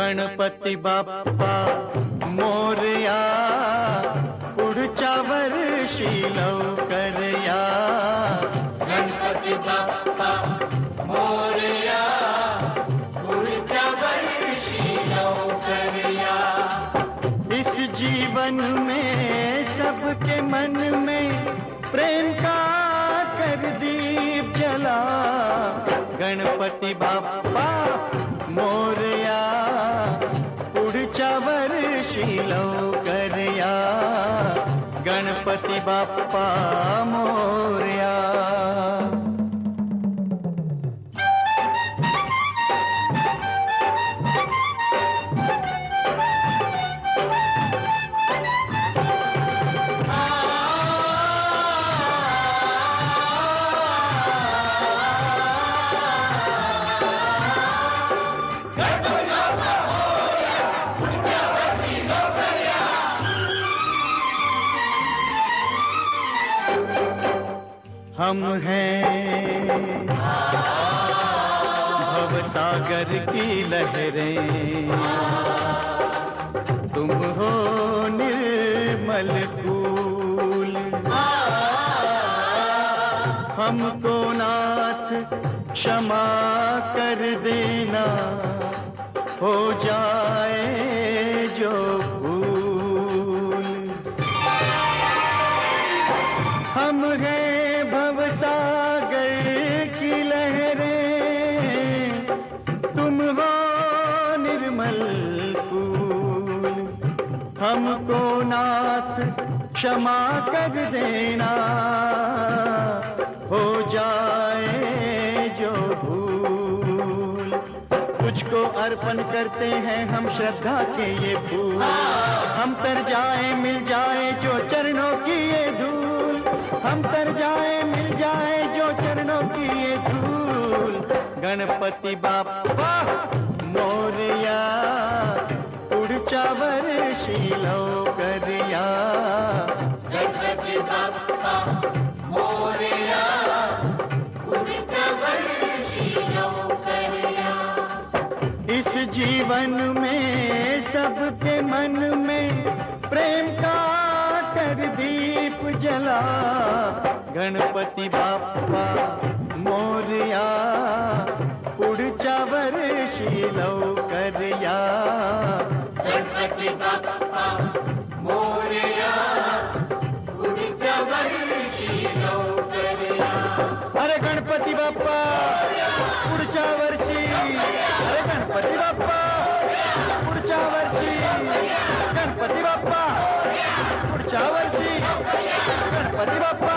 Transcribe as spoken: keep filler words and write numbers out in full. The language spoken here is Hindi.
गणपती बाप्पा मोरया, पुढच्या वर्षी लवकर या. गणपती बाप्पा मोरया, पुढच्या वर्षी लवकर या. इस जीवन में सबके मन में प्रेम का कर दीप जला. गणपती बाप्पा मोरया, पुढच्या वर्षी लवकर या. गणपती बाप्पा मोरया. हम हैं भवसागर की लहरें, तुम हो निर्मल फूल. हमको नाथ क्षमा कर देना, हो जाए जो भूल. हम हैं भवसागर की लहरें, तुम हो निर्मल फूल. हमको नाथ क्षमा कर देना, हो जाए जो भूल. तुझको अर्पण करते हैं हम श्रद्धा के ये फूल. हम तर जाए मिल जाए जो चरणों की ये धूल. हम तर जाए मिल जाए जो चरणों की ये धूल. गणपती बाप्पा मोरया, पुढच्या वर्षी लवकर या. गणपती बाप्पा मोरया, पुढच्या वर्षी लवकर या. इस जीवन में सबके मन में प्रेम का कर दीप जला. गणपती बाप्पा मोरया, पुढच्या वर्षी लवकर या. गणपती बाप्पा मोरया, पुढच्या वर्षी लवकर या. अरे गणपती बाप्पा पुढच्या वर्षी. अरे गणपती बाप्पा पुढच्या वर्षी. गणपती बाप्पा पुढच्या वर्षी. गणपती बाप्पा.